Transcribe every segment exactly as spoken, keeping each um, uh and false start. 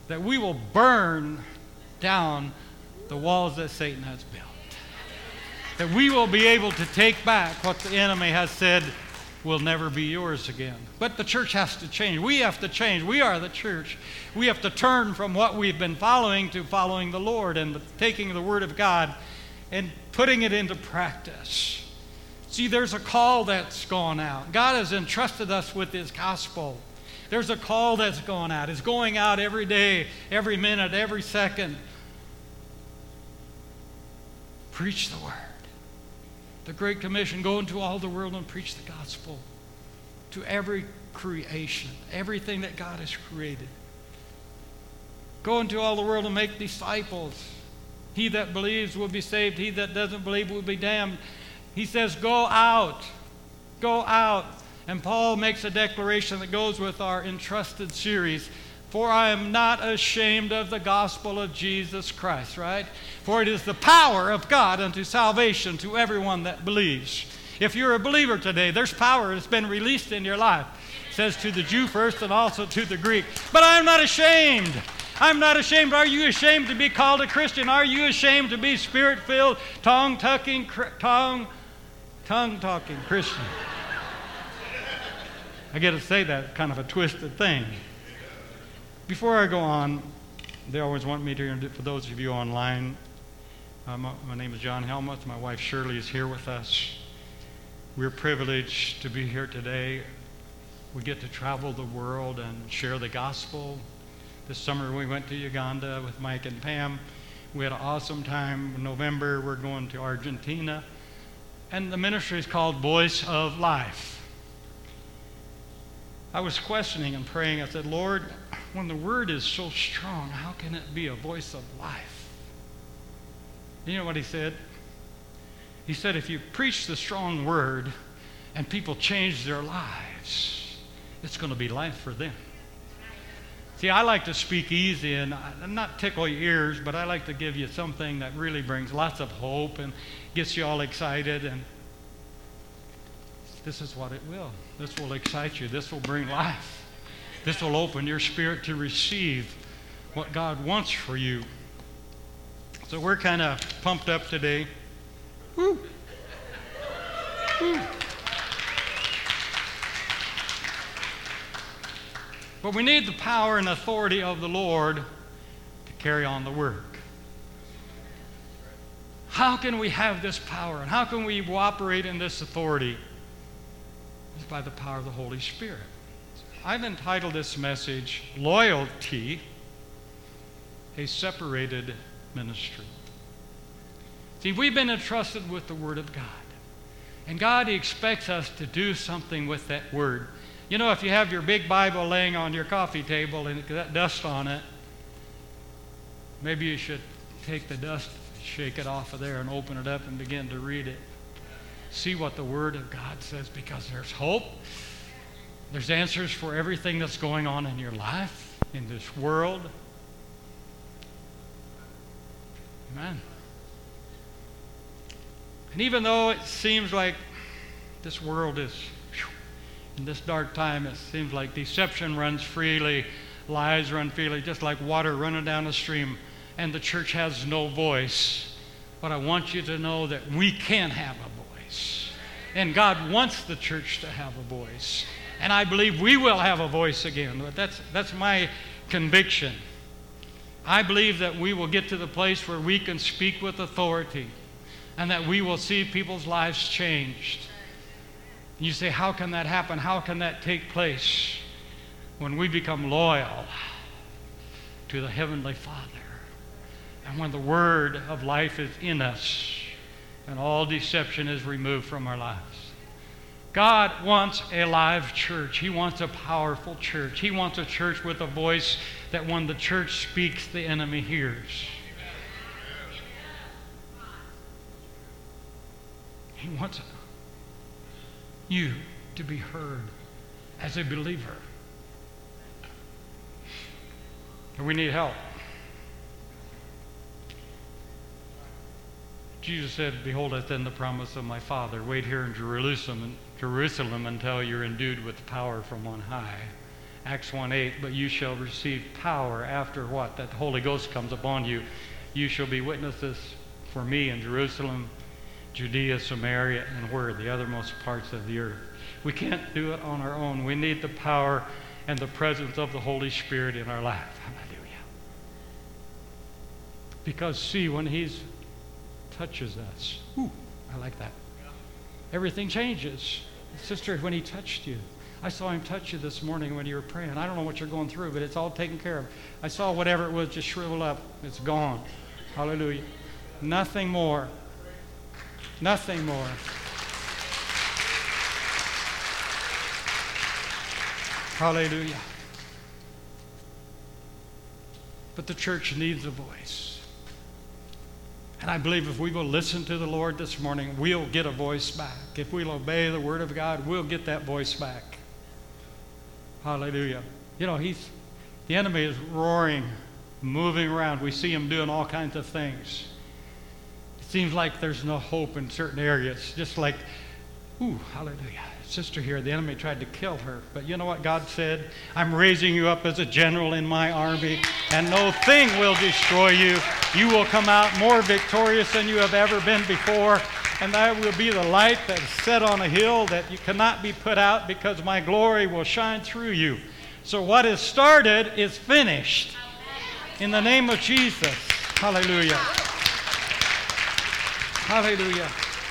that we will burn down the walls that Satan has built. That we will be able to take back what the enemy has said will never be yours again. But the church has to change. We have to change. We are the church. We have to turn from what we've been following to following the Lord and taking the Word of God and putting it into practice. See, there's a call that's gone out. God has entrusted us with His gospel. There's a call that's gone out. It's going out every day, every minute, every second. Preach the Word. The Great Commission, go into all the world and preach the gospel to every creation, everything that God has created. Go into all the world and make disciples. He that believes will be saved. He that doesn't believe will be damned. He says, go out. Go out. And Paul makes a declaration that goes with our entrusted series. For I am not ashamed of the gospel of Jesus Christ, right? For it is the power of God unto salvation to everyone that believes. If you're a believer today, there's power that's been released in your life. It says to the Jew first and also to the Greek. But I am not ashamed. I'm not ashamed. Are you ashamed to be called a Christian? Are you ashamed to be spirit-filled, tongue-tucking, tongue, tongue-talking Christian? I get to say that kind of a twisted thing. Before I go on, they always want me to, for those of you online, uh, my, my name is John Helmuth. My wife Shirley is here with us. We're privileged to be here today. We get to travel the world and share the gospel. This summer we went to Uganda with Mike and Pam. We had an awesome time. In November we're going to Argentina. And the ministry is called Voice of Life. I was questioning and praying. I said, Lord, when the word is so strong, how can it be a voice of life? You know what he said? He said, if you preach the strong word and people change their lives, it's going to be life for them. See, I like to speak easy and not tickle your ears, but I like to give you something that really brings lots of hope and gets you all excited. And this is what it will. This will excite you. This will bring life. This will open your spirit to receive what God wants for you. So we're kind of pumped up today. Woo. Woo. But we need the power and authority of the Lord to carry on the work. How can we have this power? And how can we operate in this authority? It's by the power of the Holy Spirit. I've entitled this message, Loyalty, a Separated Ministry. See, we've been entrusted with the Word of God. And God expects us to do something with that Word. You know, if you have your big Bible laying on your coffee table and got dust on it, maybe you should take the dust, shake it off of there, and open it up and begin to read it. See what the Word of God says, because there's hope. There's answers for everything that's going on in your life, in this world. Amen. And even though it seems like this world is, in this dark time, it seems like deception runs freely, lies run freely, just like water running down a stream, and the church has no voice. But I want you to know that we can have a voice. And God wants the church to have a voice. And I believe we will have a voice again. But that's, that's my conviction. I believe that we will get to the place where we can speak with authority and that we will see people's lives changed. You say, how can that happen? How can that take place? When we become loyal to the Heavenly Father and when the Word of life is in us and all deception is removed from our lives. God wants a live church. He wants a powerful church. He wants a church with a voice that when the church speaks, the enemy hears. He wants you to be heard as a believer. And we need help. Jesus said, behold, I send the promise of my Father. Wait here in Jerusalem, Jerusalem until you're endued with power from on high. Acts one eight, but you shall receive power after what? That the Holy Ghost comes upon you. You shall be witnesses for me in Jerusalem, Judea, Samaria, and where? The othermost parts of the earth. We can't do it on our own. We need the power and the presence of the Holy Spirit in our life. Hallelujah. Because see, when He touches us, ooh, I like that. Everything changes. Sister, when He touched you, I saw Him touch you this morning when you were praying. I don't know what you're going through, but it's all taken care of. I saw whatever it was just shrivel up. It's gone. Hallelujah. Nothing more. Nothing more. Hallelujah. But the church needs a voice. And I believe if we will listen to the Lord this morning, we'll get a voice back. If we'll obey the Word of God, we'll get that voice back. Hallelujah. You know, he's the enemy is roaring, moving around. We see him doing all kinds of things. It seems like there's no hope in certain areas. Just like, ooh, hallelujah. Sister here, the enemy tried to kill her. But you know what God said? I'm raising you up as a general in my army, and no thing will destroy you. You will come out more victorious than you have ever been before. And that will be the light that is set on a hill that you cannot be put out, because my glory will shine through you. So what is started is finished. In the name of Jesus. Hallelujah. Hallelujah.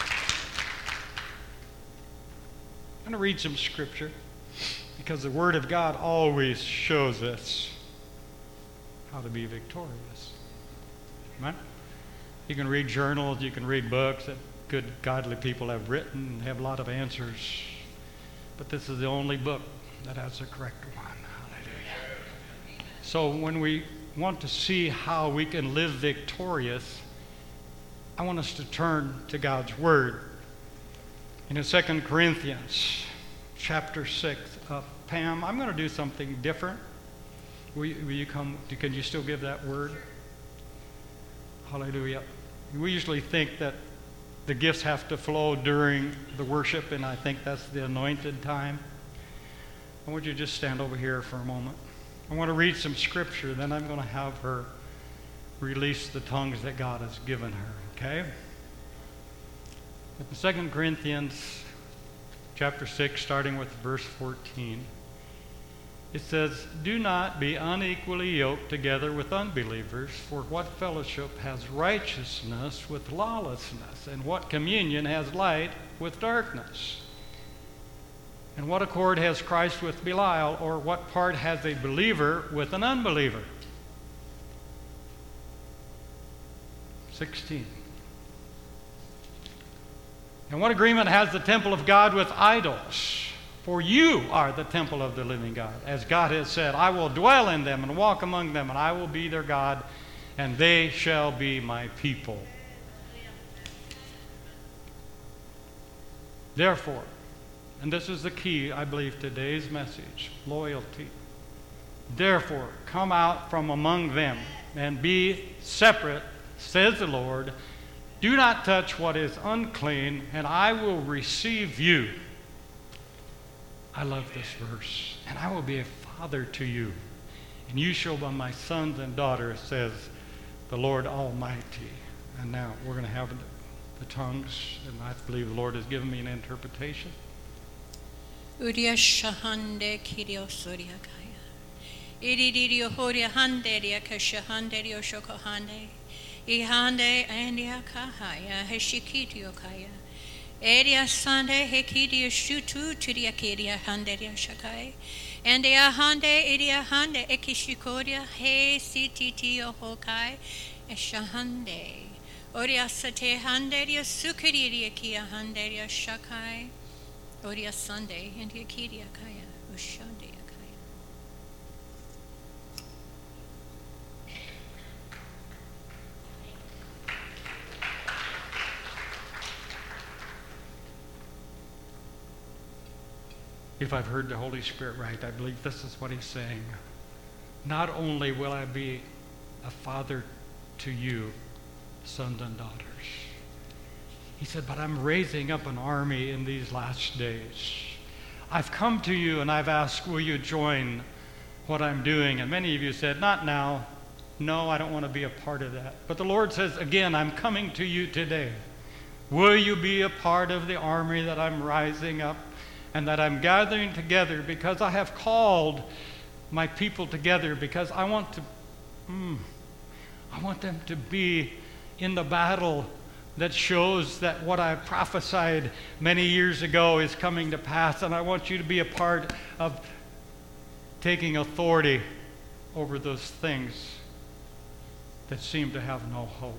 I'm going to read some scripture, because the Word of God always shows us how to be victorious. Amen? You can read journals, you can read books that good, godly people have written and have a lot of answers. But this is the only book that has the correct one. Hallelujah. So when we want to see how we can live victorious, I want us to turn to God's Word. In Second Corinthians chapter six, uh, Pam, I'm going to do something different. Will you, will you come? Can you still give that word? Hallelujah. We usually think that the gifts have to flow during the worship, and I think that's the anointed time. I want you to just stand over here for a moment. I want to read some scripture, then I'm going to have her release the tongues that God has given her, okay? In Second Corinthians chapter six, starting with verse fourteen, it says, "Do not be unequally yoked together with unbelievers, for what fellowship has righteousness with lawlessness? And what communion has light with darkness? And what accord has Christ with Belial? Or what part has a believer with an unbeliever?" sixteen. "And what agreement has the temple of God with idols? For you are the temple of the living God. As God has said, I will dwell in them and walk among them, and I will be their God, and they shall be my people. Therefore," and this is the key, I believe, today's message, loyalty. "Therefore, come out from among them and be separate, says the Lord. Do not touch what is unclean, and I will receive you." I love this verse. "And I will be a father to you, and you shall be my sons and daughters, says the Lord Almighty." And now we're going to have the tongues, and I believe the Lord has given me an interpretation. Uria shahande kirio surya kaya. Iridio horia hande ria kashahande rio shokohande. Ihande andia kahaya heshikitio kaya. Eria sande hekidia shutu tiria kiria handeria shakai. And ea hande idia hande ekishikoria he sititio hokai eshahande. Oria sate handeria sukiriria kia handeria shakai. Oria sande and yakiria kaya ushande kaya. If I've heard the Holy Spirit right, I believe this is what he's saying. Not only will I be a father to you, sons and daughters. He said, but I'm raising up an army in these last days. I've come to you and I've asked, will you join what I'm doing. And many of you said, not now. No, I don't want to be a part of that. But the Lord says, again, I'm coming to you today. Will you be a part of the army that I'm rising up and that I'm gathering together, because I have called my people together, because I want to, mm, I want them to be in the battle that shows that what I prophesied many years ago is coming to pass. And I want you to be a part of taking authority over those things that seem to have no hope.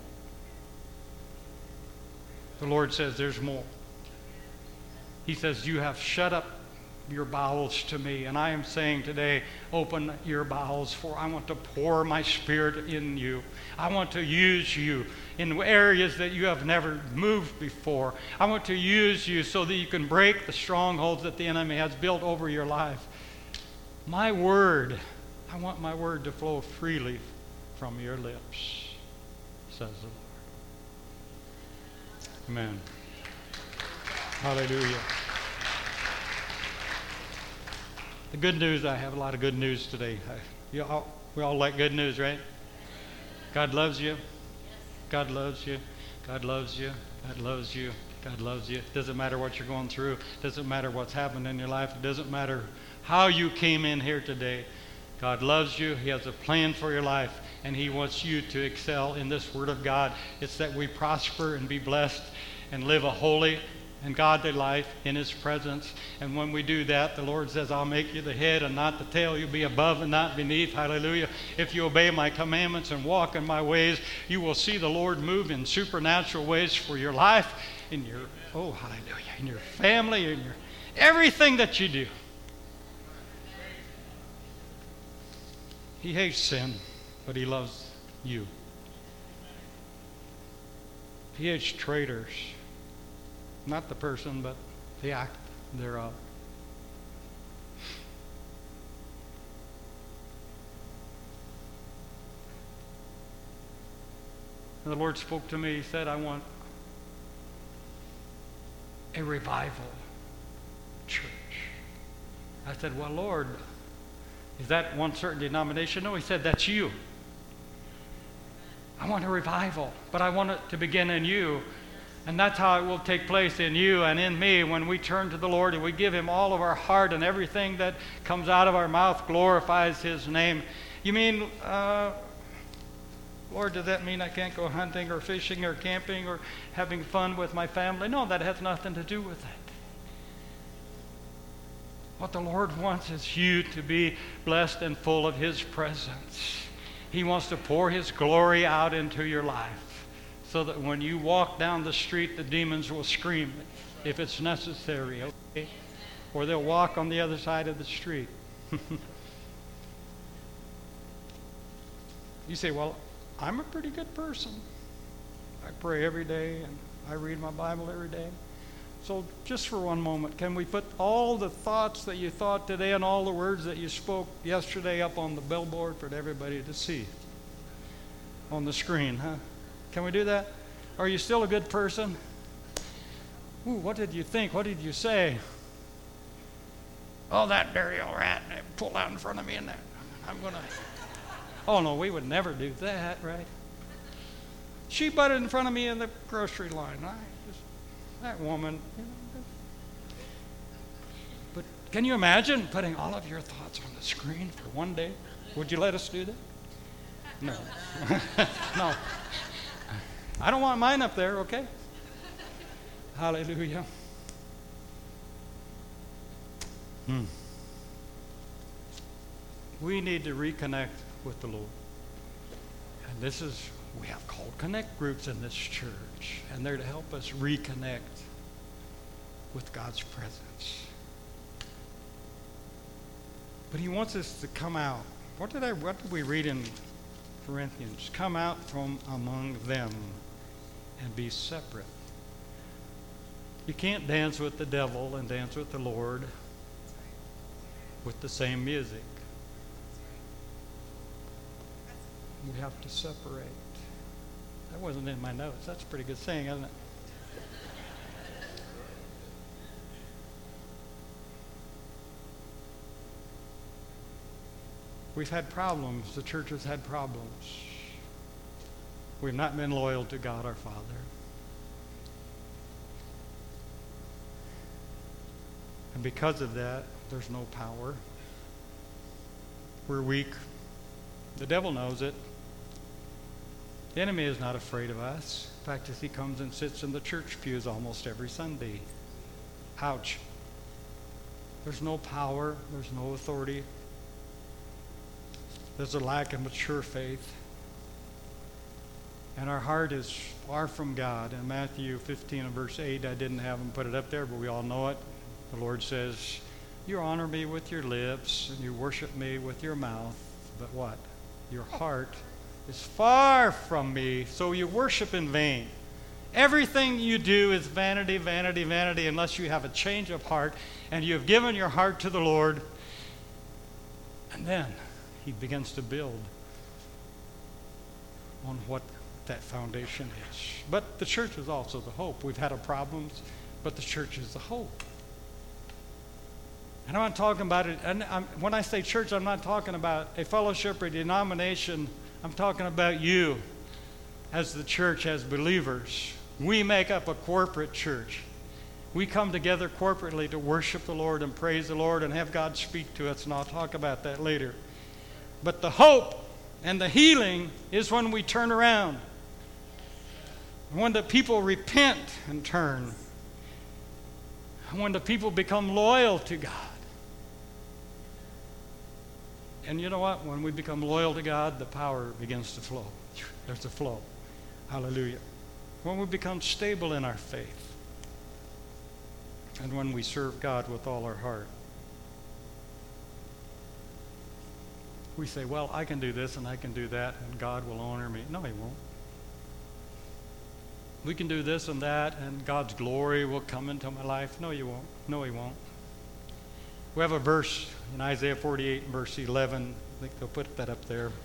The Lord says there's more. He says, you have shut up your bowels to me. And I am saying today, open your bowels, for I want to pour my Spirit in you. I want to use you in areas that you have never moved before. I want to use you so that you can break the strongholds that the enemy has built over your life. My word, I want my word to flow freely from your lips, says the Lord. Amen. Hallelujah. The good news, I have a lot of good news today. You all, we all like good news, right? God loves you. God loves you. God loves you. God loves you. God loves you. It doesn't matter what you're going through. It doesn't matter what's happened in your life. It doesn't matter how you came in here today. God loves you. He has a plan for your life, and He wants you to excel in this Word of God. It's that we prosper and be blessed and live a holy and godly life in His presence. And when we do that, the Lord says, I'll make you the head and not the tail. You'll be above and not beneath. Hallelujah. If you obey my commandments and walk in my ways, you will see the Lord move in supernatural ways for your life, in your, oh, hallelujah, in your family, in your everything that you do. He hates sin, but He loves you. He hates traitors. Not the person, but the act thereof. And the Lord spoke to me. He said, I want a revival church. I said, well, Lord, is that one certain denomination? No, He said, that's you. I want a revival, but I want it to begin in you. And that's how it will take place in you and in me when we turn to the Lord and we give Him all of our heart, and everything that comes out of our mouth glorifies His name. You mean, uh, Lord, does that mean I can't go hunting or fishing or camping or having fun with my family? No, that has nothing to do with it. What the Lord wants is you to be blessed and full of His presence. He wants to pour His glory out into your life, so that when you walk down the street, the demons will scream if it's necessary, okay? Or they'll walk on the other side of the street. You say, well, I'm a pretty good person. I pray every day and I read my Bible every day. So just for one moment, can we put all the thoughts that you thought today and all the words that you spoke yesterday up on the billboard for everybody to see on the screen, huh? Can we do that? Are you still a good person? Ooh, what did you think? What did you say? Oh, that dirty old rat pulled out in front of me and that. I'm going to... Oh, no, we would never do that, right? She butted in front of me in the grocery line. I just, that woman. You know, but can you imagine putting all of your thoughts on the screen for one day? Would you let us do that? No. No. I don't want mine up there, okay? Hallelujah. Hmm. We need to reconnect with the Lord. And this is, we have called connect groups in this church, and they're to help us reconnect with God's presence. But He wants us to come out. What did I, what did we read in Corinthians? Come out from among them and be separate. You can't dance with the devil and dance with the Lord with the same music. We have to separate. That wasn't in my notes. That's a pretty good saying, isn't it? We've had problems. The church has had problems. We've not been loyal to God our Father. And because of that, there's no power. We're weak. The devil knows it. The enemy is not afraid of us. In fact, as he comes and sits in the church pews almost every Sunday. Ouch. There's no power. There's no authority. There's a lack of mature faith. And our heart is far from God. In Matthew fifteen and verse eight, I didn't have them put it up there, but we all know it. The Lord says, you honor me with your lips, and you worship me with your mouth. But what? Your heart is far from me, so you worship in vain. Everything you do is vanity, vanity, vanity, unless you have a change of heart, and you have given your heart to the Lord. And then he begins to build on what that foundation is. But the church is also the hope. We've had our problems, but the church is the hope. And I'm not talking about it, and I'm, when I say church, I'm not talking about a fellowship or a denomination. I'm talking about you as the church, as believers. We make up a corporate church. We come together corporately to worship the Lord and praise the Lord and have God speak to us, and I'll talk about that later. But the hope and the healing is when we turn around. When the people repent and turn. When the people become loyal to God. And you know what? When we become loyal to God, the power begins to flow. There's a flow. Hallelujah. When we become stable in our faith. And when we serve God with all our heart. We say, well, I can do this and I can do that, and God will honor me. No, he won't. We can do this and that, and God's glory will come into my life. No, you won't. No, he won't. We have a verse in Isaiah forty-eight, verse eleven. I think they'll put that up there.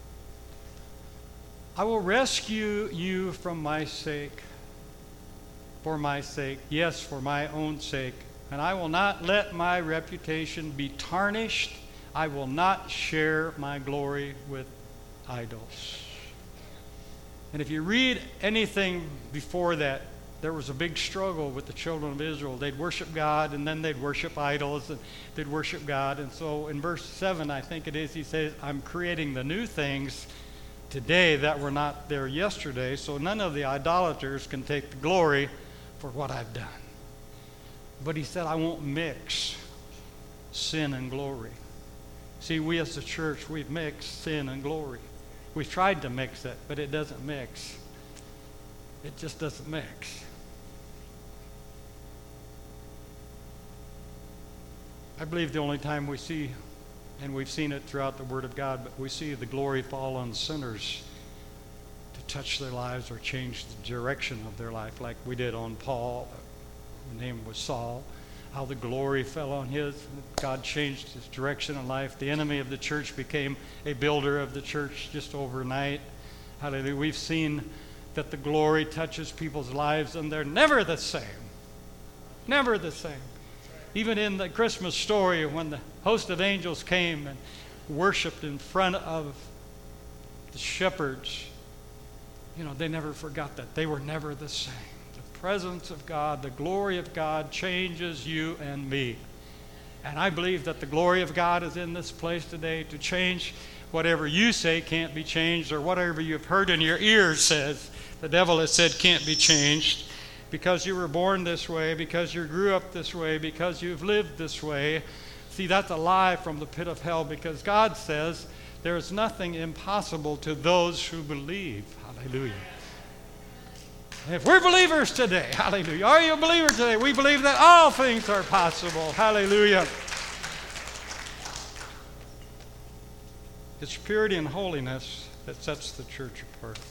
I will rescue you from my sake, for my sake, yes, for my own sake, and I will not let my reputation be tarnished. I will not share my glory with idols. And if you read anything before that, there was a big struggle with the children of Israel. They'd worship God, and then they'd worship idols, and they'd worship God. And so in verse seven, I think it is, he says, I'm creating the new things today that were not there yesterday, so none of the idolaters can take the glory for what I've done. But he said, I won't mix sin and glory. See, we as the church, we've mixed sin and glory. We've tried to mix it, but it doesn't mix. It just doesn't mix. I believe the only time we see, and we've seen it throughout the Word of God, but we see the glory fall on sinners to touch their lives or change the direction of their life, like we did on Paul. His name was Saul. How the glory fell on his. God changed his direction in life. The enemy of the church became a builder of the church just overnight. Hallelujah. We've seen that the glory touches people's lives and they're never the same. Never the same. Even in the Christmas story when the host of angels came and worshiped in front of the shepherds, you know, they never forgot that. They were never the same. The presence of God, the glory of God changes you and me. And I believe that the glory of God is in this place today to change whatever you say can't be changed, or whatever you've heard in your ears says, the devil has said can't be changed. Because you were born this way, because you grew up this way, because you've lived this way. See, that's a lie from the pit of hell, because God says there is nothing impossible to those who believe. Hallelujah. If we're believers today, hallelujah. Are you a believer today? We believe that all things are possible. Hallelujah. It's purity and holiness that sets the church apart.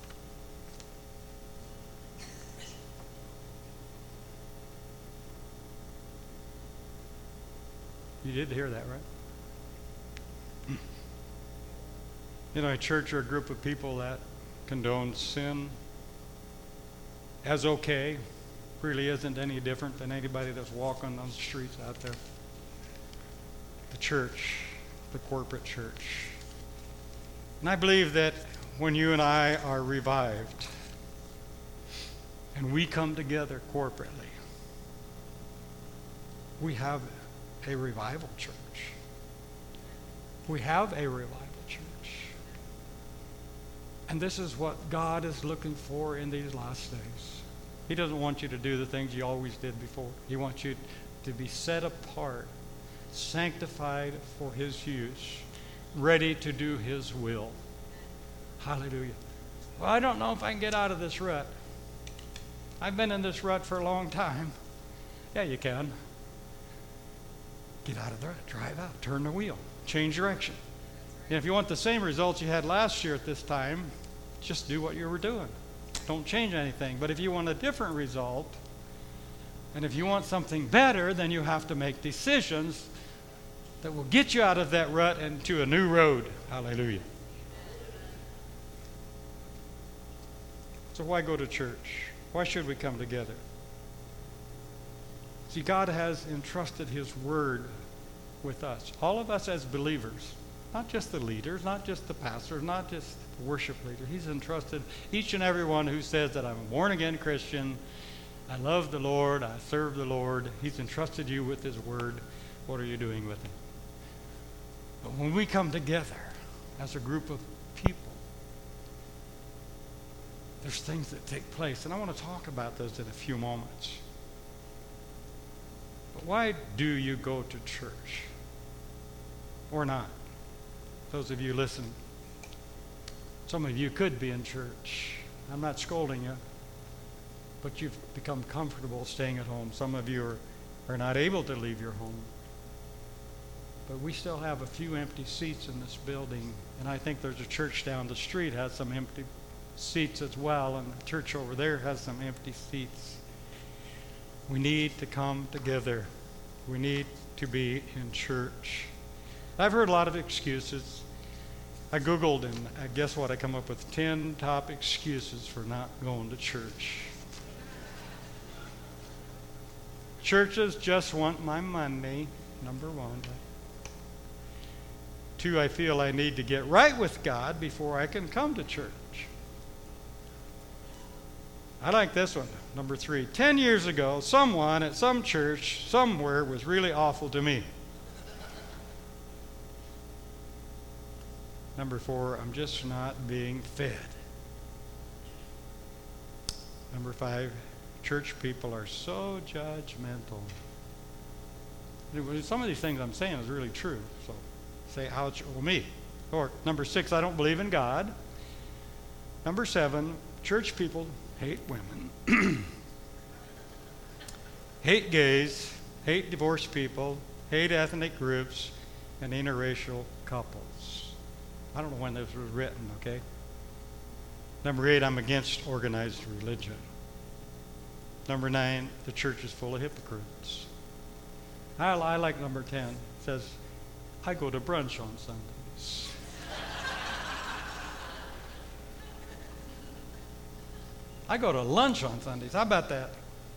You did hear that, right? You know, a church or a group of people that condones sin as okay really isn't any different than anybody that's walking on the streets out there. The church, the corporate church. And I believe that when you and I are revived and we come together corporately, we have a revival church. We have a revival church. And this is what God is looking for in these last days. He doesn't want you to do the things you always did before. He wants you to be set apart, sanctified for his use, ready to do his will. Hallelujah. Well, I don't know if I can get out of this rut. I've been in this rut for a long time. Yeah, you can. Get out of the rut, drive out, turn the wheel, change direction. And if you want the same results you had last year at this time, just do what you were doing. Don't change anything. But if you want a different result, and if you want something better, then you have to make decisions that will get you out of that rut and to a new road. Hallelujah. So why go to church? Why should we come together? See, God has entrusted his word with us. All of us as believers. Not just the leaders, not just the pastors, not just the worship leader. He's entrusted each and every one who says that I'm a born-again Christian, I love the Lord, I serve the Lord. He's entrusted you with his word. What are you doing with it? But when we come together as a group of people, there's things that take place. And I want to talk about those in a few moments. But why do you go to church? Or not? Those of you listening, some of you could be in church. I'm not scolding you, but you've become comfortable staying at home. Some of you are, are not able to leave your home. But we still have a few empty seats in this building, and I think there's a church down the street has some empty seats as well, and the church over there has some empty seats. We need to come together. We need to be in church. I've heard a lot of excuses. I Googled, and I guess what? I come up with ten top excuses for not going to church. Churches just want my money, number one. Two, I feel I need to get right with God before I can come to church. I like this one, number three. Ten years ago, someone at some church somewhere was really awful to me. Number four, I'm just not being fed. Number five, church people are so judgmental. Some of these things I'm saying is really true. So say, ouch, well, me. Or number six, I don't believe in God. Number seven, church people hate women, hate gays, hate divorced people, hate ethnic groups, and interracial couples. I don't know when this was written, okay? Number eight, I'm against organized religion. Number nine, the church is full of hypocrites. I, I like number ten. It says, I go to brunch on Sundays. I go to lunch on Sundays. How about that?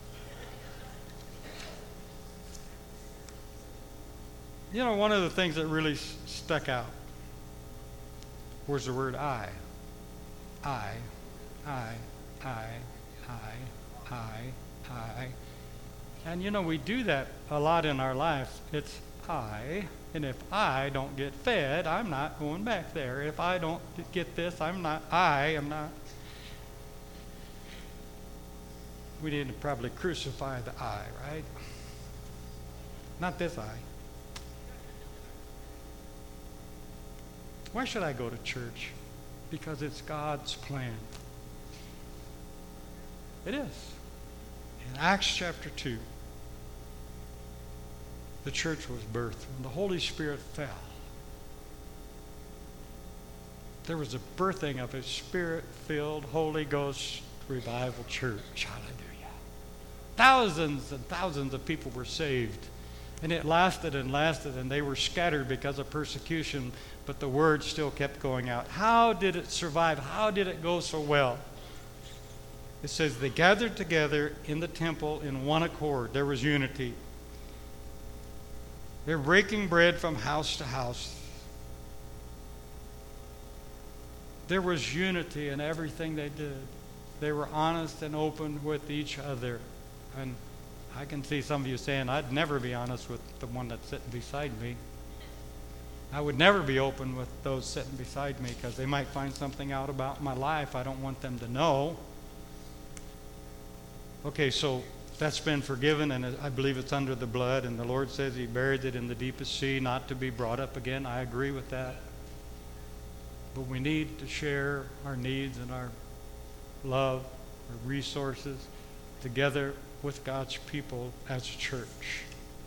You know, one of the things that really s- stuck out was the word I. I, I, I, I, I, I. And you know, we do that a lot in our lives. It's I, and if I don't get fed, I'm not going back there. If I don't get this, I'm not, I am not. We need to probably crucify the I, right? Not this I. Why should I go to church? Because it's God's plan. It is. In Acts chapter two, the church was birthed. When the Holy Spirit fell, there was a birthing of a Spirit-filled, Holy Ghost revival church. Hallelujah. Thousands and thousands of people were saved. And it lasted and lasted, and they were scattered because of persecution, but the word still kept going out. How did it survive? How did it go so well? It says they gathered together in the temple in one accord. There was unity. They're breaking bread from house to house. There was unity in everything they did. They were honest and open with each other. And I can see some of you saying, I'd never be honest with the one that's sitting beside me. I would never be open with those sitting beside me because they might find something out about my life I don't want them to know. Okay, so that's been forgiven, and I believe it's under the blood, and the Lord says he buried it in the deepest sea, not to be brought up again. I agree with that. But we need to share our needs and our love, our resources together with God's people as a church.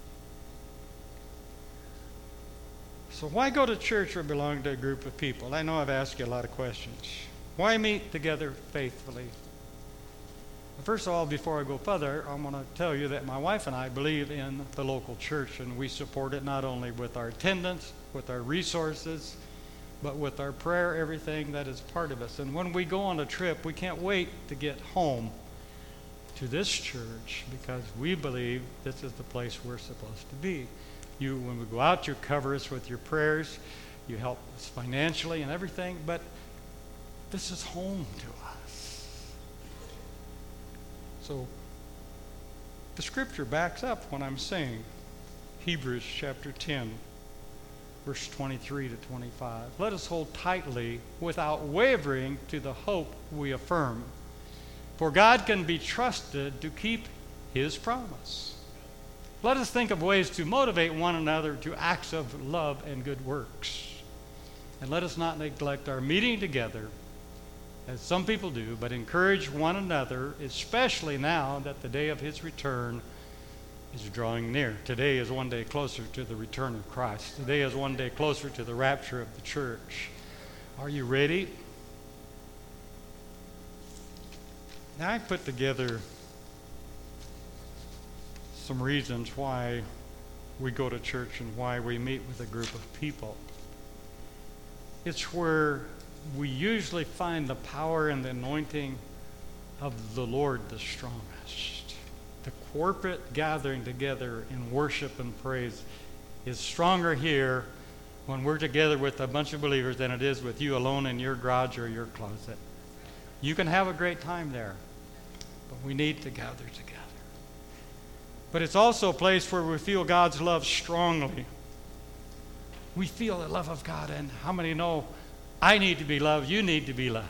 So why go to church or belong to a group of people? I know I've asked you a lot of questions. Why meet together faithfully? First of all, before I go further, I want to tell you that my wife and I believe in the local church, and we support it not only with our attendance, with our resources, but with our prayer, everything that is part of us. And when we go on a trip, we can't wait to get home to this church because we believe this is the place we're supposed to be. You, when we go out, you cover us with your prayers, you help us financially and everything, but this is home to us. So the scripture backs up what I'm saying. Hebrews chapter ten, verse twenty-three to twenty-five. Let us hold tightly without wavering to the hope we affirm. For God can be trusted to keep his promise. Let us think of ways to motivate one another to acts of love and good works. And let us not neglect our meeting together, as some people do, but encourage one another, especially now that the day of his return is drawing near. Today is one day closer to the return of Christ. Today is one day closer to the rapture of the church. Are you ready? Now I put together some reasons why we go to church and why we meet with a group of people. It's where we usually find the power and the anointing of the Lord the strongest. The corporate gathering together in worship and praise is stronger here when we're together with a bunch of believers than it is with you alone in your garage or your closet. You can have a great time there, but we need to gather together. But it's also a place where we feel God's love strongly. We feel the love of God, and how many know I need to be loved, you need to be loved?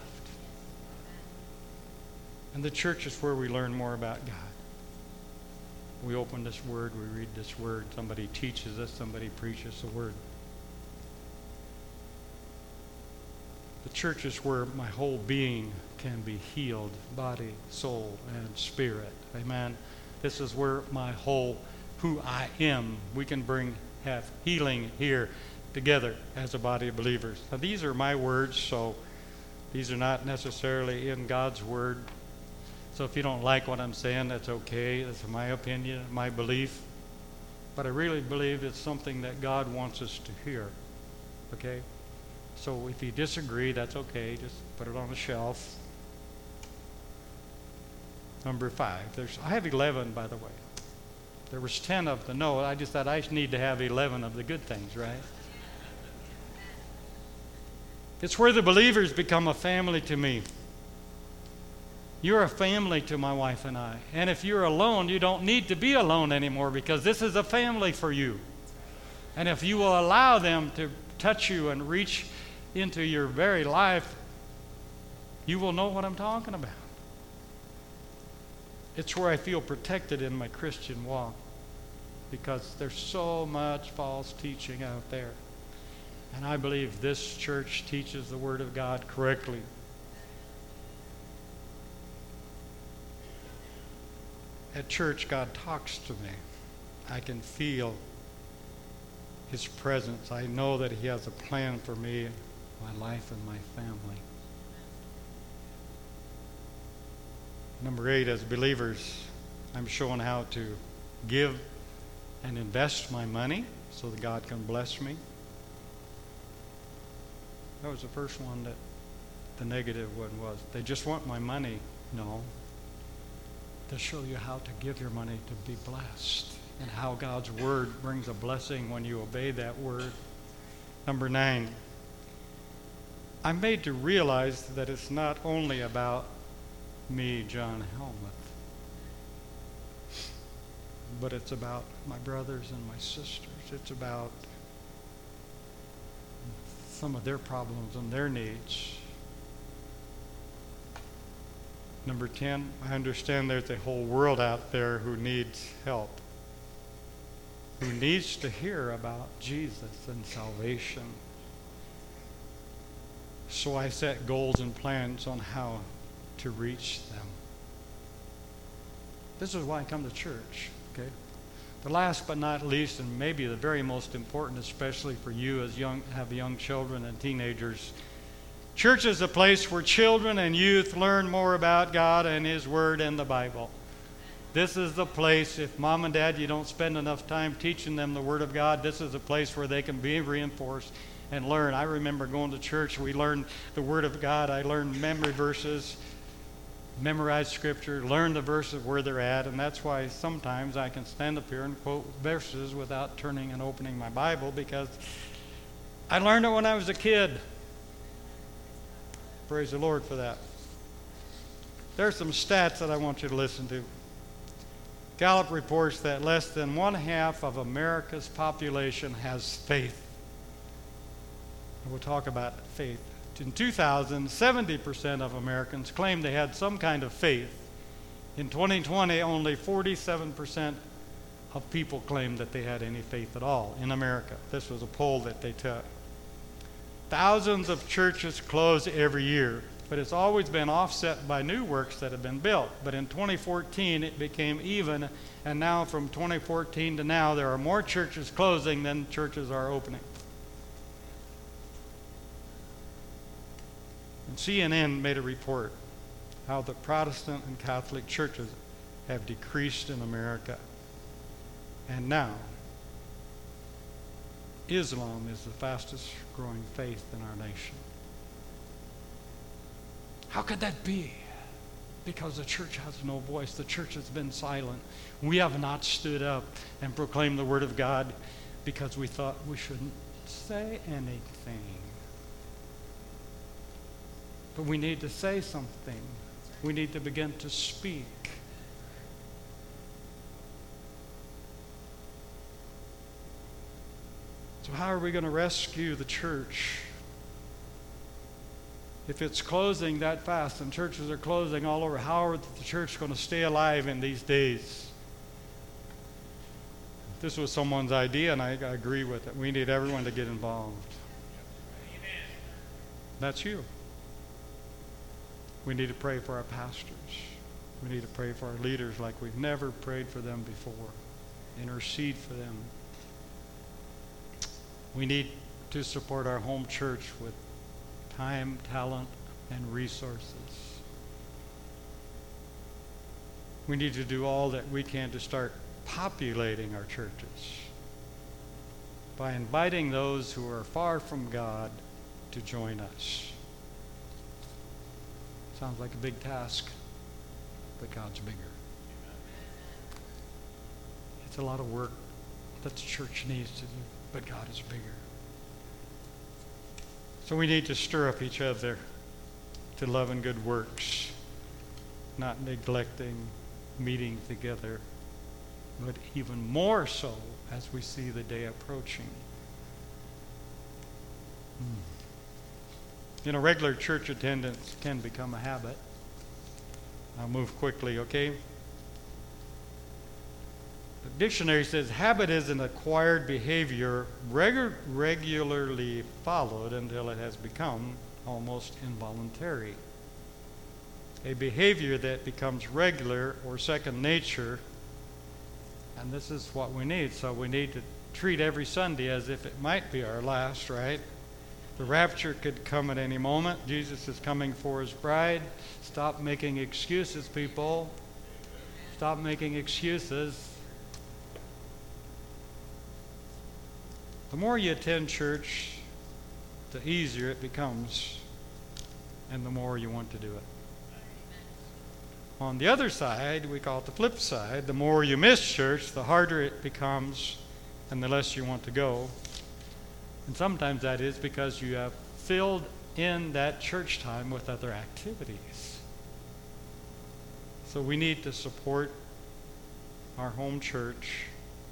And the church is where we learn more about God. We open this word, we read this word, somebody teaches us, somebody preaches the word. The church is where my whole being can be healed, body, soul, and spirit. Amen. This is where my whole, who I am, we can bring, have healing here together as a body of believers. Now these are my words, so these are not necessarily in God's word. So if you don't like what I'm saying, that's okay. That's my opinion, my belief. But I really believe it's something that God wants us to hear. Okay? So if you disagree, that's okay. Just put it on the shelf. Number five. There's I have eleven, by the way. There was ten of the no. I just thought I need to have eleven of the good things, right? It's where the believers become a family to me. You're a family to my wife and I. And if you're alone, you don't need to be alone anymore because this is a family for you. And if you will allow them to touch you and reach into your very life, you will know what I'm talking about. It's where I feel protected in my Christian walk because there's so much false teaching out there. And I believe this church teaches the Word of God correctly. At church, God talks to me. I can feel his presence. I know that he has a plan for me, my life, and my family. Number eight, as believers, I'm showing how to give and invest my money so that God can bless me. That was the first one that the negative one was. They just want my money. No. To show you how to give your money to be blessed and how God's word brings a blessing when you obey that word. Number nine, I'm made to realize that it's not only about me, John Helmuth, but it's about my brothers and my sisters. It's about some of their problems and their needs. Number ten, I understand there's a whole world out there who needs help, who needs to hear about Jesus and salvation. So I set goals and plans on how to reach them. This is why I come to church, okay? The last but not least, and maybe the very most important, especially for you as young have young children and teenagers, church is a place where children and youth learn more about God and His Word and the Bible. This is the place, if mom and dad, you don't spend enough time teaching them the Word of God, this is a place where they can be reinforced and learn. I remember going to church, we learned the Word of God. I learned memory verses, memorized Scripture, learned the verses where they're at, and that's why sometimes I can stand up here and quote verses without turning and opening my Bible, because I learned it when I was a kid. Praise the Lord for that. There's some stats that I want you to listen to. Gallup reports that less than one half of America's population has faith. We'll talk about faith. In two thousand, seventy percent of Americans claimed they had some kind of faith. In twenty twenty, only forty-seven percent of people claimed that they had any faith at all in America. This was a poll that they took. Thousands of churches close every year, but it's always been offset by new works that have been built. But in twenty fourteen, it became even, and now from twenty fourteen to now, there are more churches closing than churches are opening. And C N N made a report how the Protestant and Catholic churches have decreased in America. And now, Islam is the fastest growing faith in our nation. How could that be? Because the church has no voice. The church has been silent. We have not stood up and proclaimed the Word of God because we thought we shouldn't say anything. But we need to say something. We need to begin to speak. So how are we going to rescue the church? If it's closing that fast and churches are closing all over, how are the church going to stay alive in these days? This was someone's idea, and I, I agree with it. We need everyone to get involved. Amen. That's you. We need to pray for our pastors. We need to pray for our leaders like we've never prayed for them before. Intercede for them. We need to support our home church with time, talent, and resources. We need to do all that we can to start populating our churches by inviting those who are far from God to join us. Sounds like a big task, but God's bigger. It's a lot of work that the church needs to do, but God is bigger. So we need to stir up each other to love and good works, not neglecting meeting together, but even more so as we see the day approaching. Hmm. You know, regular church attendance can become a habit. I'll move quickly, okay? The dictionary says habit is an acquired behavior regu- regularly followed until it has become almost involuntary. A behavior that becomes regular or second nature, and this is what we need. So we need to treat every Sunday as if it might be our last, right? The rapture could come at any moment. Jesus is coming for His bride. Stop making excuses, people. Stop making excuses. The more you attend church, the easier it becomes, and the more you want to do it. On the other side, we call it the flip side, the more you miss church, the harder it becomes, and the less you want to go. And sometimes that is because you have filled in that church time with other activities. So we need to support our home church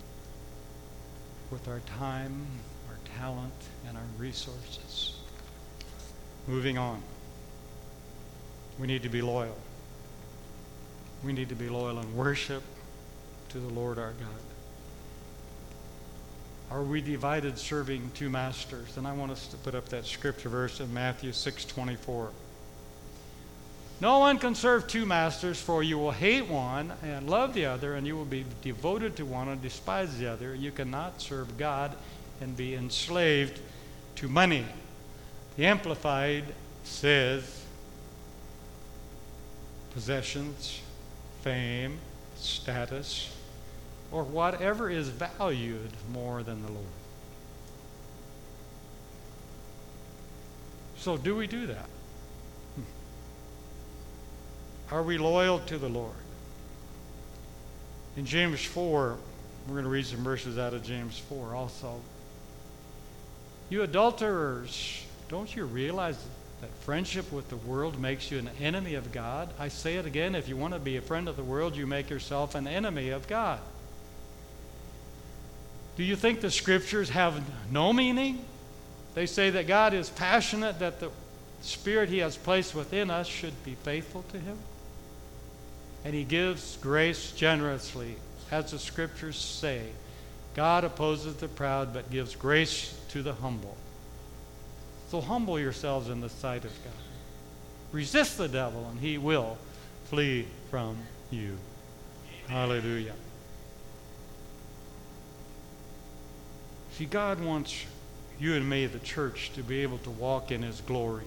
with our time, our talent, and our resources. Moving on. We need to be loyal. We need to be loyal in worship to the Lord our God. Are we divided serving two masters? And I want us to put up that scripture verse in Matthew six twenty-four. No one can serve two masters, for you will hate one and love the other, and you will be devoted to one and despise the other. You cannot serve God and be enslaved to money. The Amplified says, possessions, fame, status, or whatever is valued more than the Lord. So do we do that? Are we loyal to the Lord? In James four, we're going to read some verses out of James four also. You adulterers, don't you realize that friendship with the world makes you an enemy of God? I say it again, if you want to be a friend of the world, you make yourself an enemy of God. Do you think the scriptures have no meaning? They say that God is passionate, that the Spirit He has placed within us should be faithful to Him. And He gives grace generously. As the scriptures say, God opposes the proud but gives grace to the humble. So humble yourselves in the sight of God. Resist the devil and he will flee from you. Hallelujah. See, God wants you and me, the church, to be able to walk in His glory.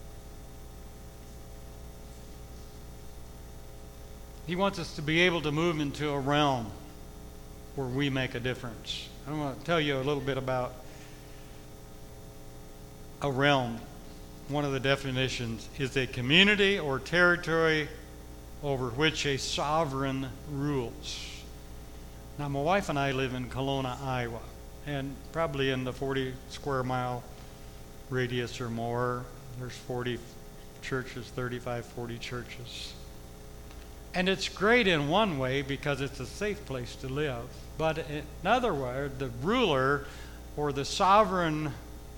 He wants us to be able to move into a realm where we make a difference. I want to tell you a little bit about a realm. One of the definitions is a community or territory over which a sovereign rules. Now, my wife and I live in Kelowna, Iowa, and probably in the forty square mile radius or more, there's forty churches, thirty-five, forty churches. And it's great in one way because it's a safe place to live. But in other words, the ruler or the sovereign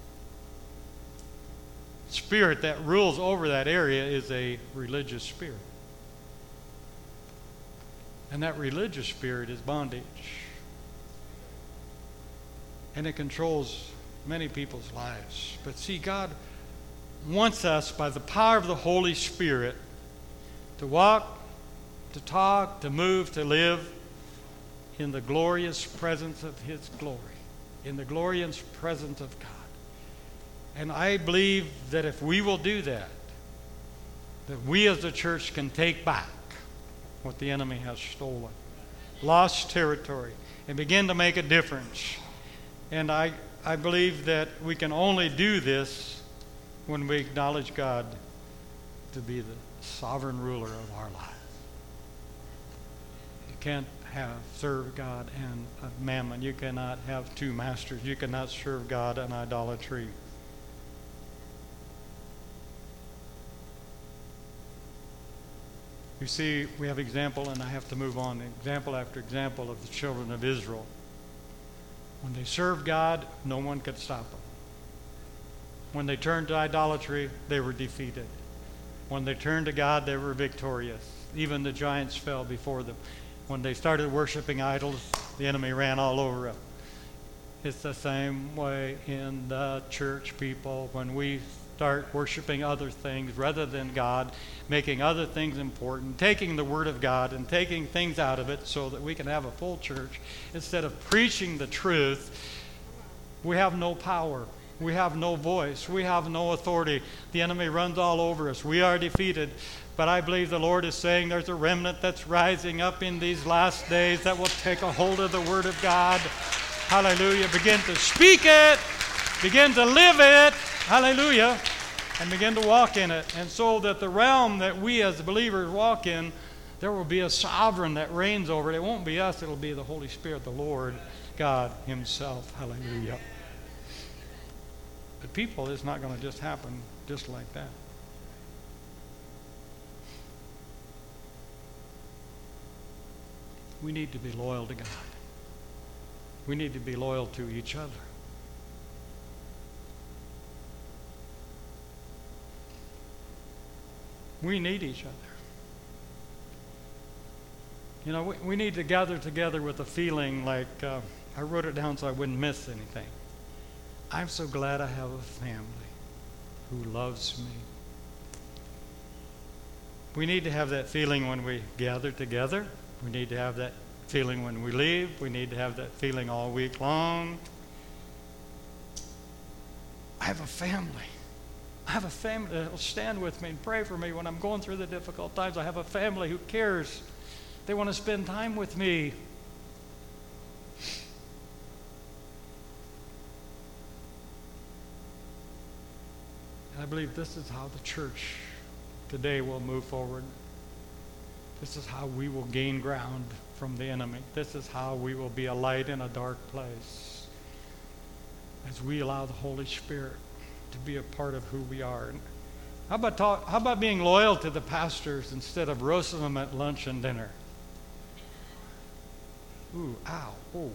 spirit that rules over that area is a religious spirit. And that religious spirit is bondage. And it controls many people's lives. But see, God wants us, by the power of the Holy Spirit, to walk, to talk, to move, to live in the glorious presence of His glory, in the glorious presence of God. And I believe that if we will do that, that we as a church can take back what the enemy has stolen, lost territory, and begin to make a difference. And I, I believe that we can only do this when we acknowledge God to be the sovereign ruler of our lives. You can't have serve God and a mammon. You cannot have two masters. You cannot serve God and idolatry. You see, we have example, and I have to move on, example after example of the children of Israel. When they served God, no one could stop them. When they turned to idolatry, they were defeated. When they turned to God, they were victorious. Even the giants fell before them. When they started worshiping idols, the enemy ran all over them. It's the same way in the church, people. When we start worshiping other things rather than God, making other things important, taking the Word of God and taking things out of it so that we can have a full church, instead of preaching the truth, we have no power. We have no voice. We have no authority. The enemy runs all over us. We are defeated. But I believe the Lord is saying there's a remnant that's rising up in these last days that will take a hold of the Word of God. Hallelujah. Begin to speak it. Begin to live it. Hallelujah. And begin to walk in it. And so that the realm that we as believers walk in, there will be a sovereign that reigns over it. It won't be us. It'll be the Holy Spirit, the Lord God Himself. Hallelujah. But people, it's not going to just happen just like that. We need to be loyal to God. We need to be loyal to each other. We need each other. You know, we, we need to gather together with a feeling like, uh, I wrote it down so I wouldn't miss anything. I'm so glad I have a family who loves me. We need to have that feeling when we gather together. We need to have that feeling when we leave. We need to have that feeling all week long. I have a family. I have a family that will stand with me and pray for me when I'm going through the difficult times. I have a family who cares. They want to spend time with me. And I believe this is how the church today will move forward. This is how we will gain ground from the enemy. This is how we will be a light in a dark place as we allow the Holy Spirit to be a part of who we are. And how about talk, how about being loyal to the pastors instead of roasting them at lunch and dinner? Ooh, ow, oh.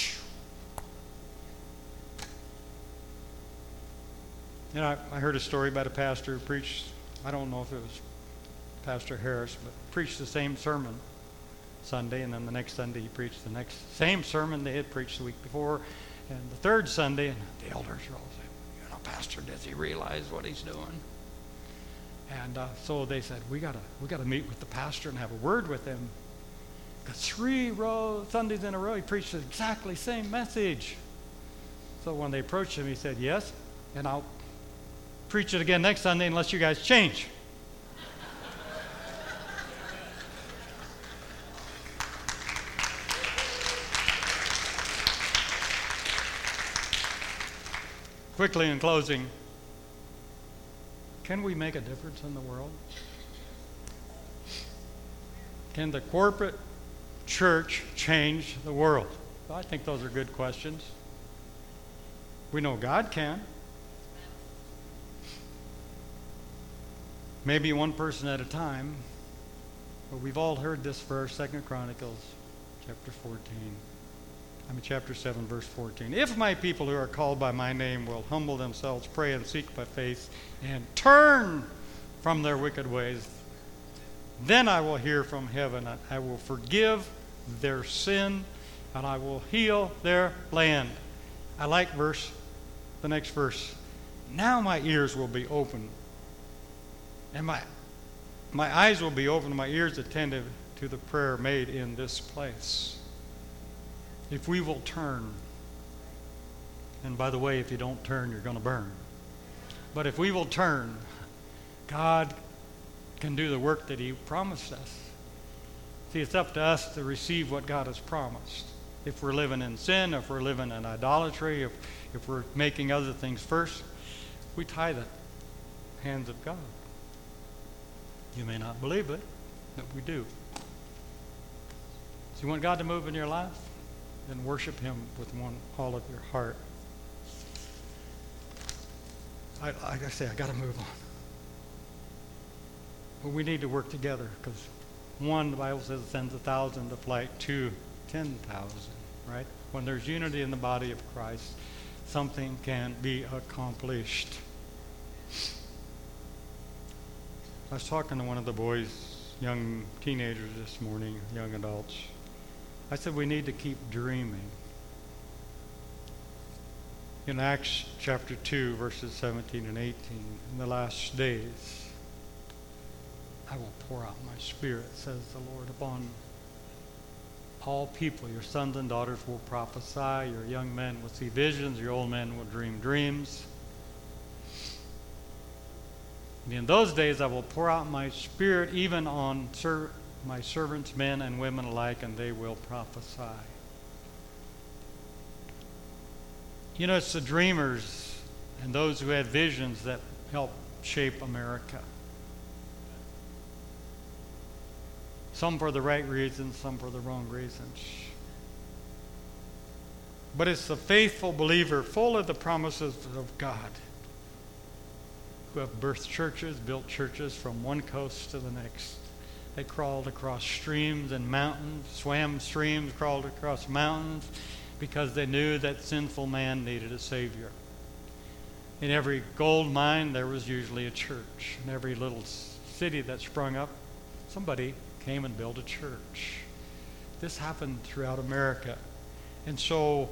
You know, I, I heard a story about a pastor who preached, I don't know if it was Pastor Harris, but preached the same sermon Sunday, and then the next Sunday he preached the next same sermon they had preached the week before, and the third Sunday, and the elders were all saying, you know, Pastor, does he realize what he's doing? And uh, so they said, we gotta we gotta meet with the pastor and have a word with him, because three row Sundays in a row he preached the exactly same message. So when they approached him, he said, yes, and I'll preach it again next Sunday unless you guys change. Quickly in closing, can we make a difference in the world? Can the corporate church change the world? Well, I think those are good questions. We know God can. Maybe one person at a time, but we've all heard this verse, Second Chronicles chapter fourteen. I mean, chapter seven, verse fourteen. If my people who are called by my name will humble themselves, pray and seek my face, and turn from their wicked ways, then I will hear from heaven, and I will forgive their sin, and I will heal their land. I like verse, the next verse. Now my ears will be open, and my my eyes will be open, my ears attentive to the prayer made in this place. If we will turn, and by the way, if you don't turn, you're going to burn. But if we will turn, God can do the work that he promised us. See, it's up to us to receive what God has promised. If we're living in sin, if we're living in idolatry, if, if we're making other things first, we tie the hands of God. You may not believe it, but we do. So you want God to move in your life? Then worship him with one, all of your heart. I, like I say, I got to move on. But we need to work together, because one, the Bible says, sends a thousand to flight, two, ten thousand, right? When there's unity in the body of Christ, something can be accomplished. I was talking to one of the boys, young teenagers this morning, young adults. I said we need to keep dreaming. In Acts chapter two, verses seventeen and eighteen, in the last days, I will pour out my spirit, says the Lord, upon all people. Your sons and daughters will prophesy, your young men will see visions, your old men will dream dreams. And in those days I will pour out my spirit even on ser- my servants, men and women alike, and they will prophesy. You know, it's the dreamers and those who had visions that help shape America. Some for the right reasons, some for the wrong reasons. But it's the faithful believer, full of the promises of God, who have birthed churches, built churches from one coast to the next. They crawled across streams and mountains, swam streams, crawled across mountains, because they knew that sinful man needed a Savior. In every gold mine, there was usually a church. In every little city that sprung up, somebody came and built a church. This happened throughout America. And so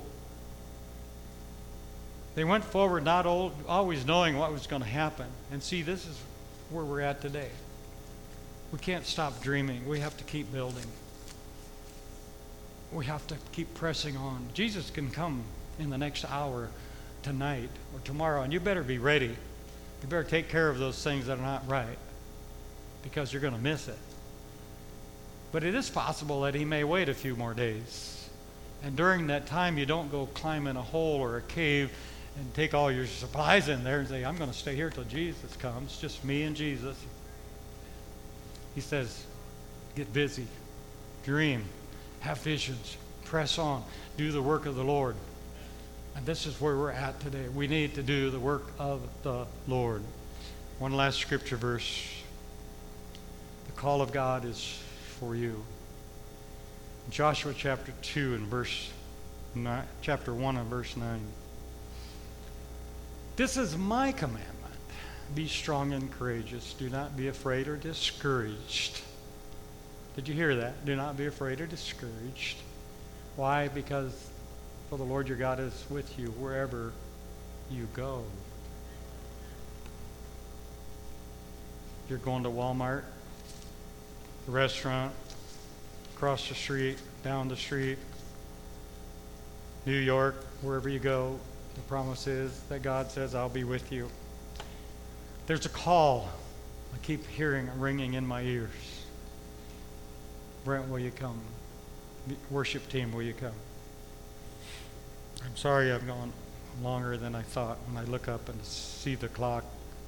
they went forward not old, always knowing what was going to happen. And see, this is where we're at today. We can't stop dreaming. We have to keep building. We have to keep pressing on. Jesus can come in the next hour, tonight or tomorrow, and you better be ready. You better take care of those things that are not right, because you're going to miss it. But it is possible that he may wait a few more days. And during that time, you don't go climb in a hole or a cave and take all your supplies in there and say, I'm going to stay here till Jesus comes, just me and Jesus. He says, get busy, dream, have visions, press on, do the work of the Lord. And this is where we're at today. We need to do the work of the Lord. One last scripture verse. The call of God is for you. Joshua chapter two and verse nine, chapter one and verse nine. This is my commandment. Be strong and courageous. Do not be afraid or discouraged. Did you hear that? Do not be afraid or discouraged. Why? Because for the Lord your God is with you wherever you go. You're going to Walmart, the restaurant, across the street, down the street, New York, wherever you go, the promise is that God says, I'll be with you. There's a call I keep hearing ringing in my ears. Brent, will you come? Worship team, will you come? I'm sorry I've gone longer than I thought when I look up and see the clock.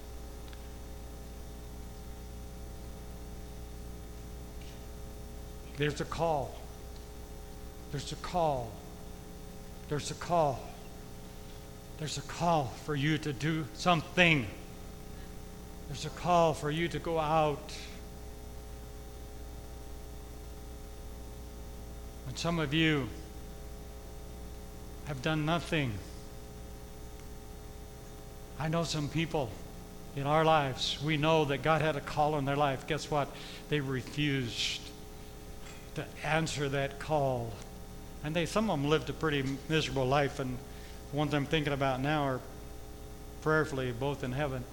There's a call. There's a call. There's a call. There's a call for you to do something. There's a call for you to go out. And some of you have done nothing. I know some people in our lives, we know that God had a call in their life. Guess what? They refused to answer that call. And they, some of them lived a pretty miserable life, and the ones I'm thinking about now are prayerfully both in heaven.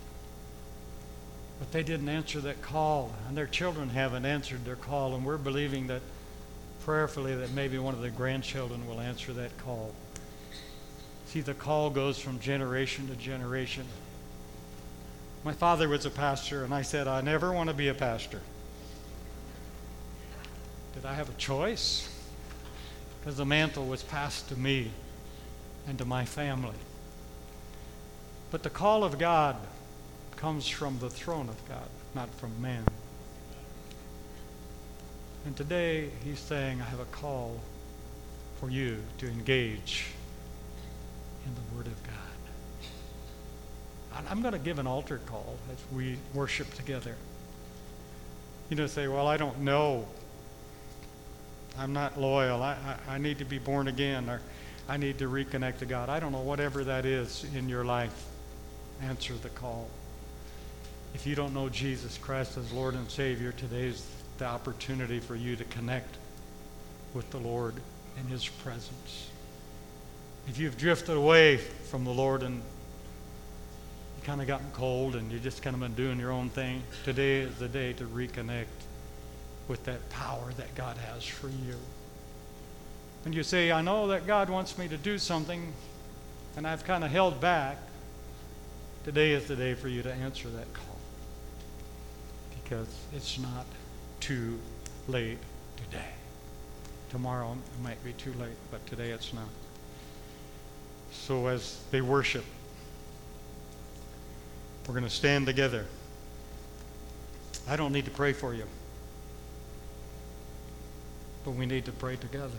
But they didn't answer that call, and their children haven't answered their call, and we're believing that prayerfully that maybe one of their grandchildren will answer that call. See, the call goes from generation to generation. My father was a pastor, and I said, I never want to be a pastor. Did I have a choice? Because the mantle was passed to me and to my family. But the call of God comes from the throne of God, not from man. And today he's saying, I have a call for you to engage in the Word of God. I'm going to give an altar call as we worship together. You know, say, well, I don't know. I'm not loyal. I, I, I need to be born again, or I need to reconnect to God. I don't know, whatever that is in your life, answer the call. If you don't know Jesus Christ as Lord and Savior, today's the opportunity for you to connect with the Lord in His presence. If you've drifted away from the Lord and you kind of gotten cold and you just kind of been doing your own thing, today is the day to reconnect with that power that God has for you. And you say, I know that God wants me to do something and I've kind of held back. Today is the day for you to answer that call, because it's not too late today. Tomorrow it might be too late, but today it's not. So as they worship, we're going to stand together. I don't need to pray for you, but we need to pray together.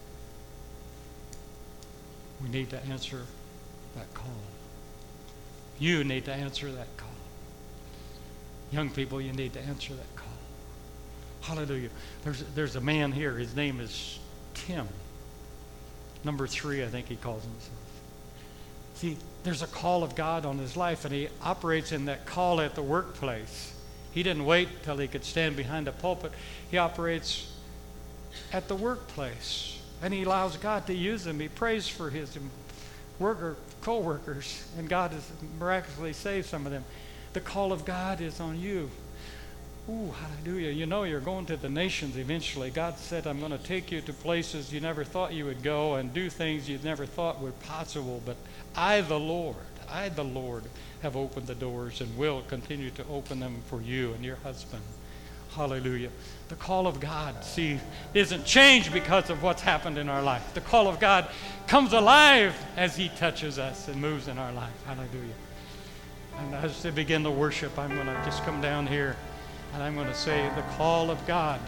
We need to answer that call. You need to answer that call. Young people, you need to answer that call. Hallelujah. There's, there's a man here. His name is Tim. Number three, I think he calls himself. See, there's a call of God on his life, and he operates in that call at the workplace. He didn't wait till he could stand behind a pulpit. He operates at the workplace, and he allows God to use him. He prays for his worker, co-workers, and God has miraculously saved some of them. The call of God is on you. Ooh, hallelujah. You know you're going to the nations eventually. God said, I'm going to take you to places you never thought you would go and do things you never thought were possible. But I, the Lord, I, the Lord, have opened the doors and will continue to open them for you and your husband. Hallelujah. The call of God, see, isn't changed because of what's happened in our life. The call of God comes alive as he touches us and moves in our life. Hallelujah. And as they begin to worship, I'm going to just come down here and I'm going to say the call of God.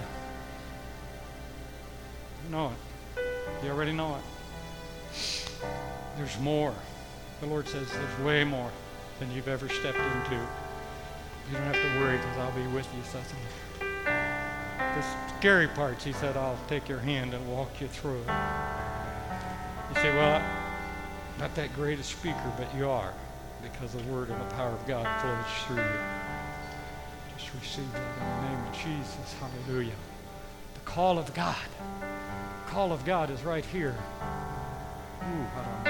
You know it. You already know it. There's more. The Lord says there's way more than you've ever stepped into. You don't have to worry because I'll be with you, says the Lord. The scary parts, he said, I'll take your hand and walk you through it. You say, well, I'm not that great a speaker, but you are, because the word and the power of God flows through you. Just receive that in the name of Jesus. Hallelujah. The call of God. The call of God is right here. Ooh,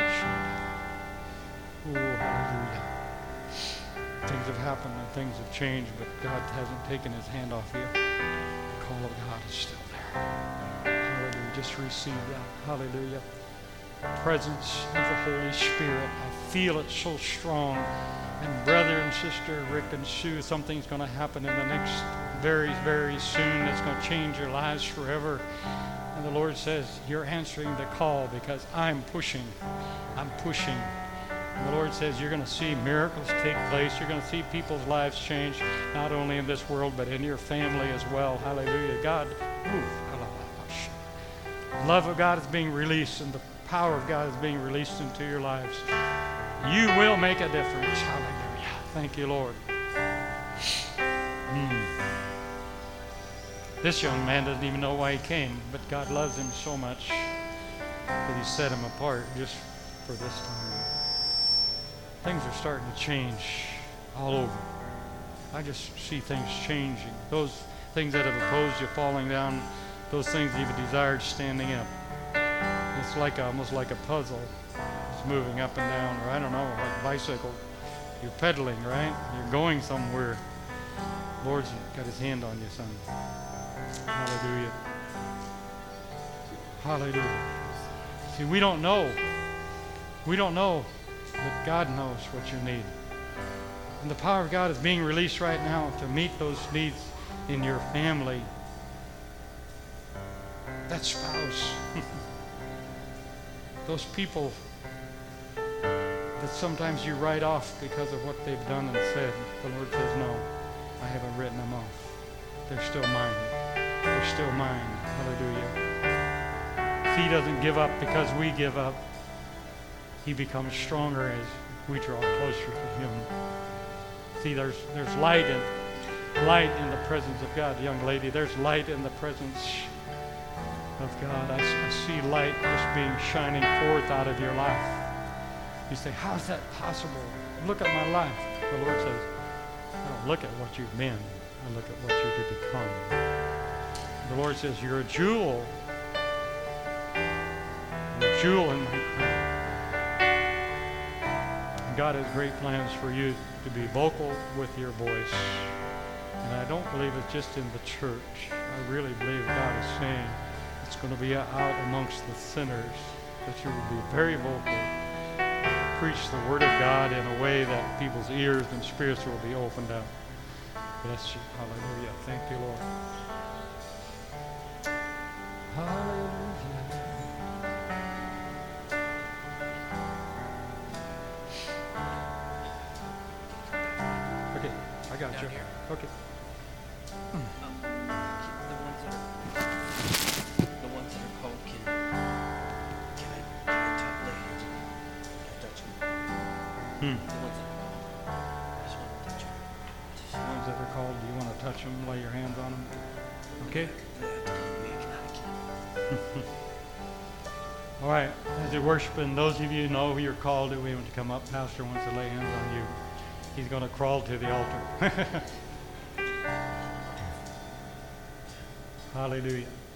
Ooh, hallelujah. Things have happened and things have changed, but God hasn't taken his hand off you. The call of God is still there. Hallelujah. Just receive that. Hallelujah. The presence of the Holy Spirit. I feel it so strong. And brother and sister, Rick and Sue, something's going to happen in the next very, very soon that's going to change your lives forever. And the Lord says, you're answering the call because I'm pushing. I'm pushing. And the Lord says you're going to see miracles take place. You're going to see people's lives change, not only in this world, but in your family as well. Hallelujah. God, ooh, the love of God is being released, and the power of God is being released into your lives. You will make a difference. Hallelujah. Thank you, Lord. Mm. This young man doesn't even know why he came, but God loves him so much that he set him apart just for this time. Things are starting to change all over. I just see things changing. Those things that have opposed you falling down, those things you've desired standing up. It's like almost like a puzzle. It's moving up and down, or I don't know, like a bicycle. You're pedaling, right? You're going somewhere. Lord's got his hand on you, son. Hallelujah. Hallelujah. See, we don't know. We don't know. But God knows what you need. And the power of God is being released right now to meet those needs in your family. That spouse. Those people that sometimes you write off because of what they've done and said. The Lord says, no, I haven't written them off. They're still mine. They're still mine. Hallelujah. He doesn't give up because we give up. He becomes stronger as we draw closer to him. See, there's there's light in light in the presence of God, young lady. There's light in the presence of God. I, I see light just being shining forth out of your life. You say, how is that possible? Look at my life. The Lord says, I don't look at what you've been. I look at what you're to become. The Lord says, you're a jewel. You're a jewel in my crown. God has great plans for you to be vocal with your voice. And I don't believe it's just in the church. I really believe God is saying it's going to be out amongst the sinners, that you will be very vocal, preach the Word of God in a way that people's ears and spirits will be opened up. Bless you. Hallelujah. Thank you, Lord. Hallelujah. Okay, I got Down you. here. Okay. Um, the ones that are the ones that are cold, can can I can I touch lay hands on them? Can I touch them? Hmm. The ones that you want to touch them, lay your hands on them. Okay? All right. As you're worshiping, those of you who know who you're called to, we want to come up. Pastor wants to lay hands on you. He's going to crawl to the altar. Hallelujah.